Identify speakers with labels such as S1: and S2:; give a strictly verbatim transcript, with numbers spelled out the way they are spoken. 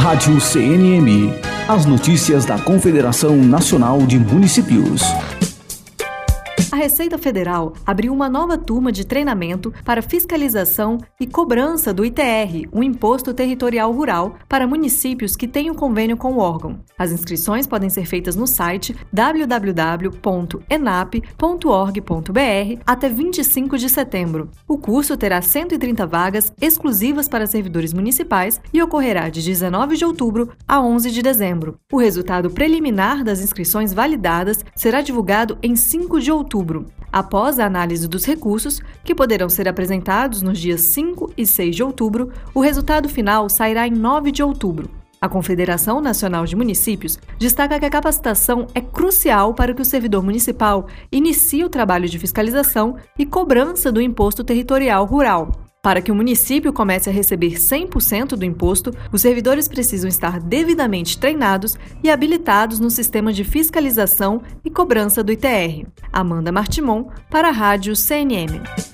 S1: Rádio C N M. As notícias da Confederação Nacional de Municípios.
S2: A Receita Federal abriu uma nova turma de treinamento para fiscalização e cobrança do I T R, o Imposto Territorial Rural, para municípios que têm um convênio com o órgão. As inscrições podem ser feitas no site w w w ponto enap ponto org ponto b r até vinte e cinco de setembro. O curso terá cento e trinta vagas exclusivas para servidores municipais e ocorrerá de dezenove de outubro a onze de dezembro. O resultado preliminar das inscrições validadas será divulgado em cinco de outubro. Após a análise dos recursos, que poderão ser apresentados nos dias cinco e seis de outubro, o resultado final sairá em nove de outubro. A Confederação Nacional de Municípios destaca que a capacitação é crucial para que o servidor municipal inicie o trabalho de fiscalização e cobrança do Imposto Territorial Rural. Para que o município comece a receber cem por cento do imposto, os servidores precisam estar devidamente treinados e habilitados no sistema de fiscalização e cobrança do I T R. Amanda Martimon, para a Rádio C N M.